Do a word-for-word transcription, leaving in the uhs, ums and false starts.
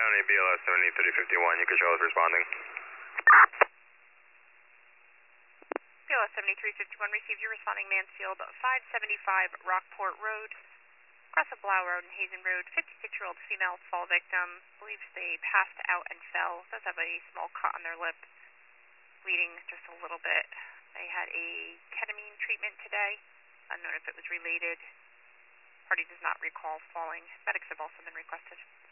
County, B L S seventy-three fifty-one, you control is responding. B L S seventy-three fifty-one received you responding Mansfield five seventy-five Rockport Road, across of Blau Road and Hazen Road, fifty-six-year-old female fall victim, believes they passed out and fell, does have a small cut on their lip, bleeding just a little bit. They had a ketamine treatment today, unknown if it was related. Party does not recall falling. Medics have also been requested.